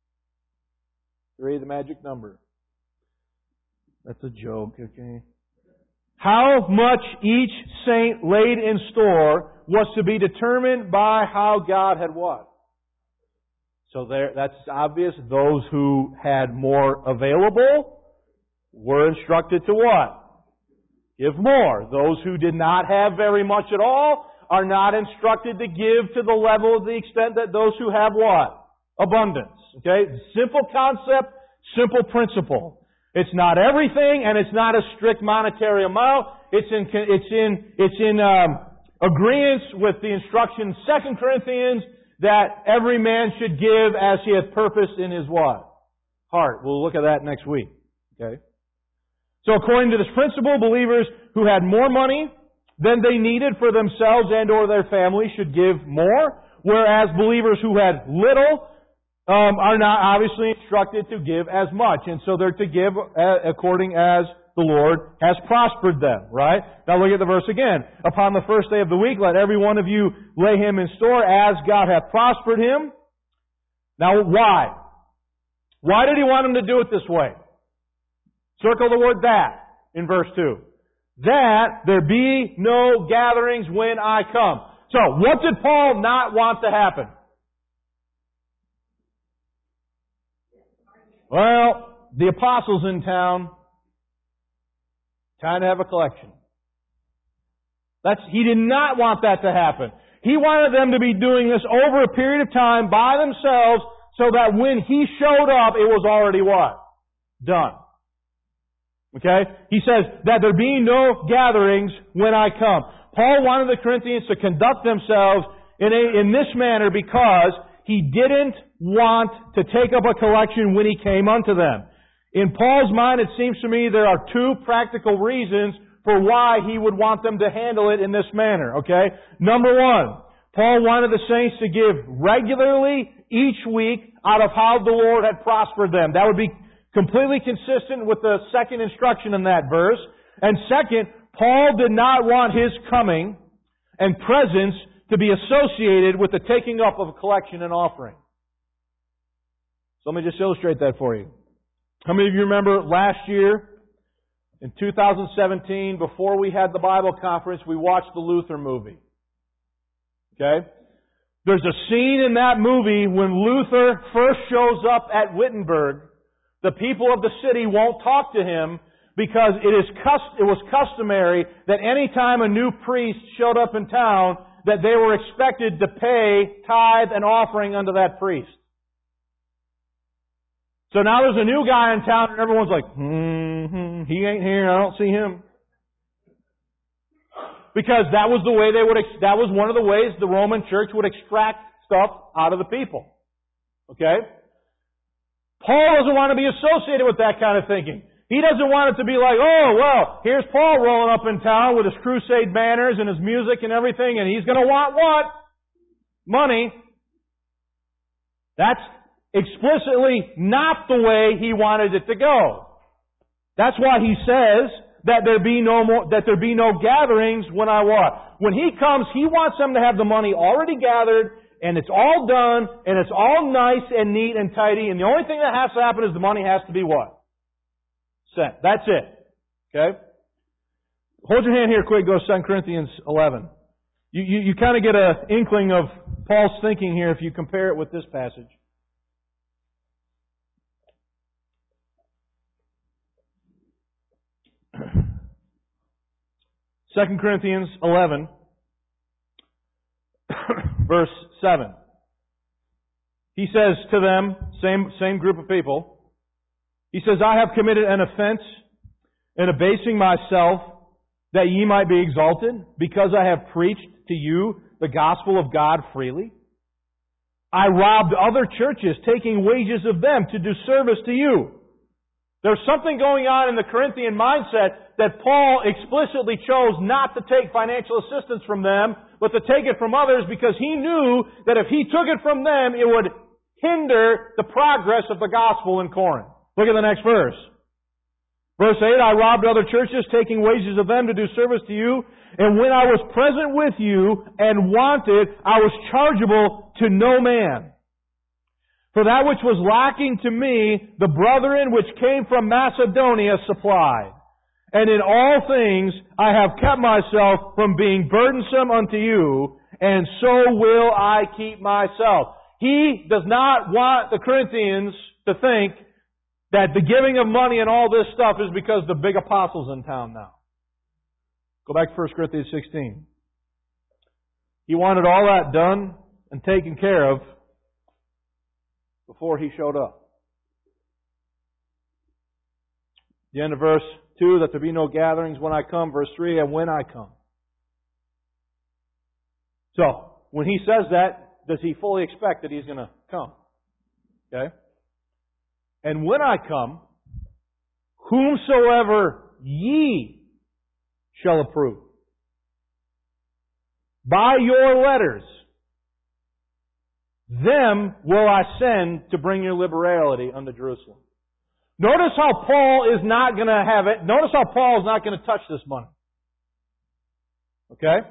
3, the magic number. That's a joke, okay? How much each saint laid in store was to be determined by how God had what? So that's obvious. Those who had more available were instructed to what? Give more. Those who did not have very much at all are not instructed to give to the level of the extent that those who have what? Abundance. Okay? Simple concept, simple principle. It's not everything, and it's not a strict monetary amount. It's in agreement with the instruction in 2 Corinthians that every man should give as he hath purposed in his what? Heart. We'll look at that next week. Okay? So according to this principle, believers who had more money than they needed for themselves and or their family should give more, whereas believers who had little are not obviously instructed to give as much. And so they're to give according as the Lord has prospered them, right? Now look at the verse again. Upon the first day of the week, let every one of you lay him in store as God hath prospered him. Now why? Why did he want him to do it this way? Circle the word that in verse 2. That there be no gatherings when I come. So, what did Paul not want to happen? Well, the apostles in town, time to have a collection. He did not want that to happen. He wanted them to be doing this over a period of time by themselves so that when he showed up, it was already what? Done. Okay? He says that there be no gatherings when I come. Paul wanted the Corinthians to conduct themselves in this manner because he didn't want to take up a collection when he came unto them. In Paul's mind, it seems to me there are two practical reasons for why he would want them to handle it in this manner, okay? Number one, Paul wanted the saints to give regularly each week out of how the Lord had prospered them. That would be completely consistent with the second instruction in that verse. And second, Paul did not want his coming and presence to be associated with the taking up of a collection and offering. So let me just illustrate that for you. How many of you remember last year, in 2017, before we had the Bible conference, we watched the Luther movie? Okay? There's a scene in that movie when Luther first shows up at Wittenberg. The people of the city won't talk to him because it was customary that any time a new priest showed up in town, that they were expected to pay tithe and offering unto that priest. So now there's a new guy in town and everyone's like, he ain't here, I don't see him. Because that was that was one of the ways the Roman Church would extract stuff out of the people. Okay? Paul doesn't want to be associated with that kind of thinking. He doesn't want it to be like, oh, well, here's Paul rolling up in town with his crusade banners and his music and everything, and he's going to want what? Money. That's explicitly not the way he wanted it to go. That's why he says that there be no gatherings when I what? When he comes, he wants them to have the money already gathered, and it's all done, and it's all nice and neat and tidy, and the only thing that has to happen is the money has to be what? Sent. That's it. Okay? Hold your hand here quick, go to 2 Corinthians 11. You kind of get an inkling of Paul's thinking here if you compare it with this passage. Second Corinthians 11, verse 7. He says to them, same group of people, he says, I have committed an offense in abasing myself that ye might be exalted, because I have preached to you the gospel of God freely. I robbed other churches, taking wages of them to do service to you. There's something going on in the Corinthian mindset that Paul explicitly chose not to take financial assistance from them, but to take it from others because he knew that if he took it from them, it would hinder the progress of the gospel in Corinth. Look at the next verse. Verse 8, I robbed other churches, taking wages of them to do service to you. And when I was present with you and wanted, I was chargeable to no man. For that which was lacking to me, the brethren which came from Macedonia supplied. And in all things I have kept myself from being burdensome unto you, and so will I keep myself. He does not want the Corinthians to think that the giving of money and all this stuff is because the big apostle's in town now. Go back to 1 Corinthians 16. He wanted all that done and taken care of before he showed up. The end of verse 2, that there be no gatherings when I come. Verse 3, and when I come. So, when he says that, does he fully expect that he's going to come? Okay? And when I come, whomsoever ye shall approve, by your letters, them will I send to bring your liberality unto Jerusalem. Notice how Paul is not going to have it. Notice how Paul is not going to touch this money. Okay?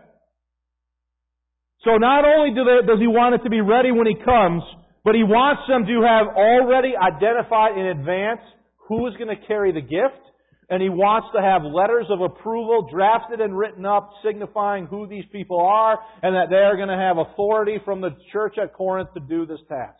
So not only does he want it to be ready when he comes, but he wants them to have already identified in advance who is going to carry the gift, and he wants to have letters of approval drafted and written up signifying who these people are and that they are going to have authority from the church at Corinth to do this task.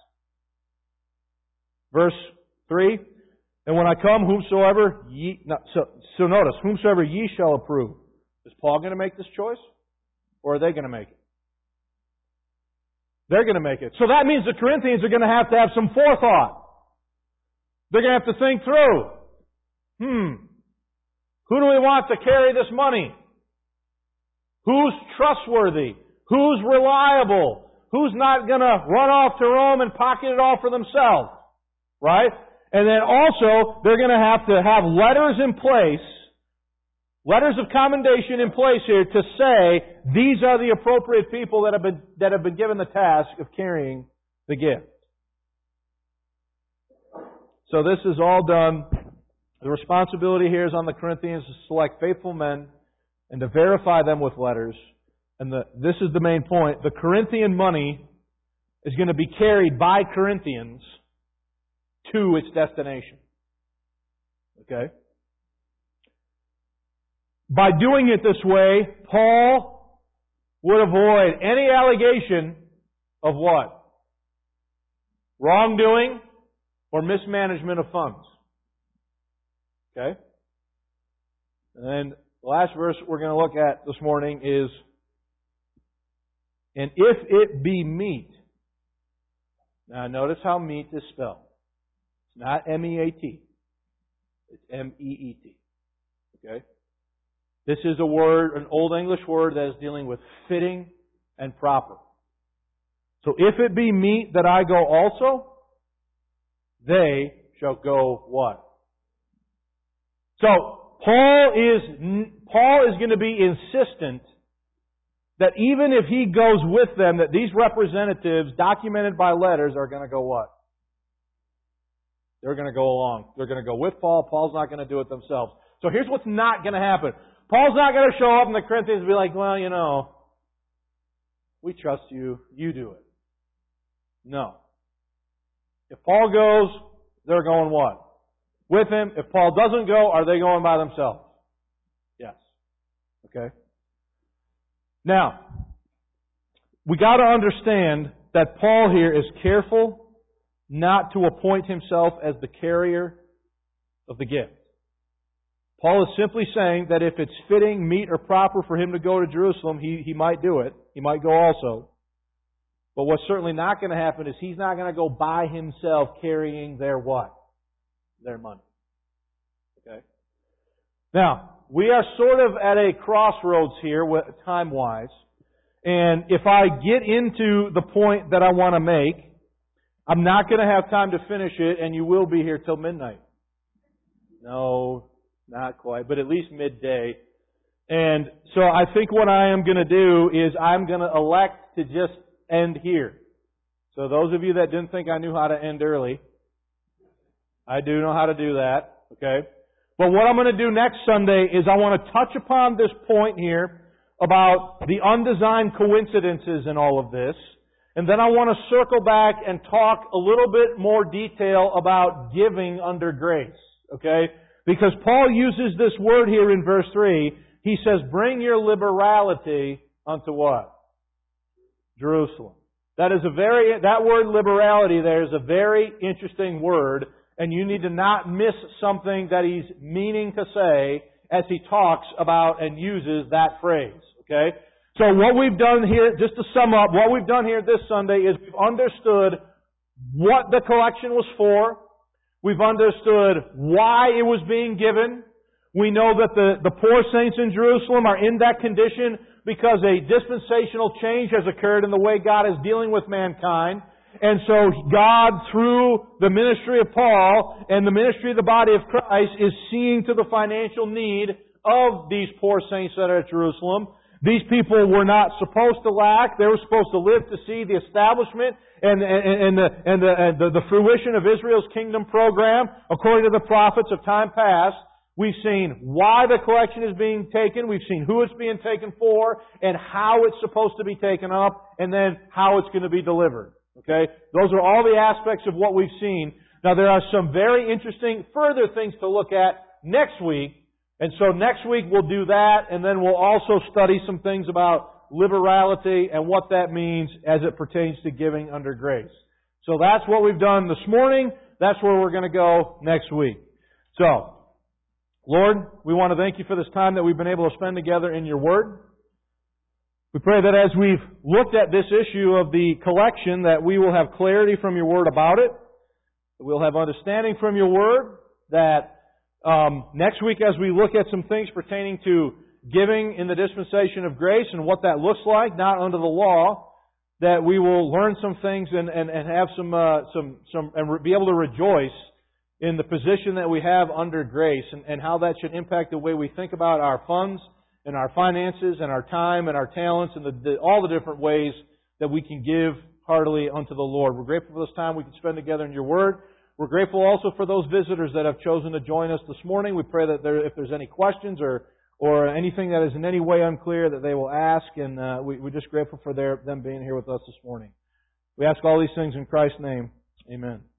Verse 3, and when I come, whomsoever ye... So notice, whomsoever ye shall approve. Is Paul going to make this choice? Or are they going to make it? They're going to make it. So that means the Corinthians are going to have some forethought. They're going to have to think through. Who do we want to carry this money? Who's trustworthy? Who's reliable? Who's not going to run off to Rome and pocket it all for themselves? Right? And then also, they're going to have letters in place, letters of commendation in place here to say, these are the appropriate people that have been given the task of carrying the gift. So this is all done. The responsibility here is on the Corinthians to select faithful men and to verify them with letters. And this is the main point. The Corinthian money is going to be carried by Corinthians to its destination. Okay? By doing it this way, Paul would avoid any allegation of what? Wrongdoing or mismanagement of funds. Okay? And then the last verse we're going to look at this morning is, and if it be meat. Now notice how meat is spelled. It's not M-E-A-T. It's M-E-E-T. Okay? This is a word, an Old English word that is dealing with fitting and proper. So if it be meet that I go also, they shall go what? So Paul is going to be insistent that even if he goes with them, that these representatives, documented by letters, are going to go what? They're going to go along. They're going to go with Paul. Paul's not going to do it themselves. So here's what's not going to happen. Paul's not going to show up in the Corinthians and be like, well, you know, we trust you. You do it. No. If Paul goes, they're going what? With him. If Paul doesn't go, are they going by themselves? Yes. Okay? Now, we got to understand that Paul here is careful not to appoint himself as the carrier of the gift. Paul is simply saying that if it's fitting, meet, or proper for him to go to Jerusalem, he might do it. He might go also. But what's certainly not going to happen is he's not going to go by himself carrying their what? Their money. Okay? Now, we are sort of at a crossroads here, time-wise. And if I get into the point that I want to make, I'm not going to have time to finish it, and you will be here till midnight. No, not quite, but at least midday. And so I think what I am going to do is I'm going to elect to just end here. So those of you that didn't think I knew how to end early, I do know how to do that. Okay? But what I'm going to do next Sunday is I want to touch upon this point here about the undesigned coincidences in all of this. And then I want to circle back and talk a little bit more detail about giving under grace. Okay? Because Paul uses this word here in verse 3. He says, bring your liberality unto what? Jerusalem. That word liberality there is a very interesting word, and you need to not miss something that he's meaning to say as he talks about and uses that phrase. Okay? So what we've done here, just to sum up, what we've done here this Sunday is we've understood what the collection was for. We've understood why it was being given. We know that the poor saints in Jerusalem are in that condition because a dispensational change has occurred in the way God is dealing with mankind. And so God, through the ministry of Paul and the ministry of the body of Christ, is seeing to the financial need of these poor saints that are at Jerusalem. These people were not supposed to lack. They were supposed to live to see the establishment and the fruition of Israel's kingdom program according to the prophets of time past. We've seen why the collection is being taken. We've seen who it's being taken for and how it's supposed to be taken up and then how it's going to be delivered. Okay? Those are all the aspects of what we've seen. Now there are some very interesting further things to look at next week. And so next week we'll do that, and then we'll also study some things about liberality and what that means as it pertains to giving under grace. So that's what we've done this morning. That's where we're going to go next week. So, Lord, we want to thank you for this time that we've been able to spend together in your Word. We pray that as we've looked at this issue of the collection, that we will have clarity from your Word about it. That we'll have understanding from your Word. That next week as we look at some things pertaining to giving in the dispensation of grace and what that looks like, not under the law, that we will learn some things and have some and be able to rejoice in the position that we have under grace and how that should impact the way we think about our funds and our finances and our time and our talents and all the different ways that we can give heartily unto the Lord. We're grateful for this time we can spend together in Your Word. We're grateful also for those visitors that have chosen to join us this morning. We pray that if there's any questions or anything that is in any way unclear, that they will ask, and we're just grateful for them being here with us this morning. We ask all these things in Christ's name. Amen.